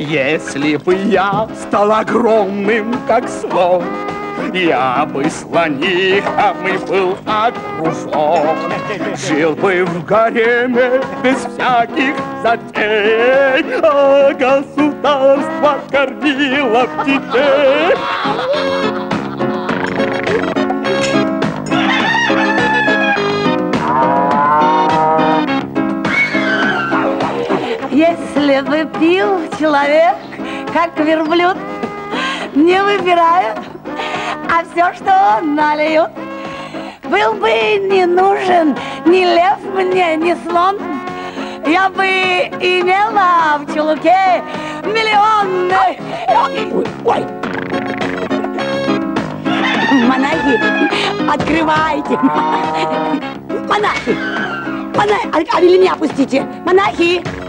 Если бы я стал огромным, как слон, я бы слоником и был окружен. Жил бы в гареме без всяких затей, а государство кормило детей. Если бы пил человек, как верблюд, не выбирая, а все, что он нальет, был бы не нужен ни лев мне, ни слон, я бы имела в чулке миллион. Ой. Монахи, открывайте. Монахи, или меня пустите. Монахи.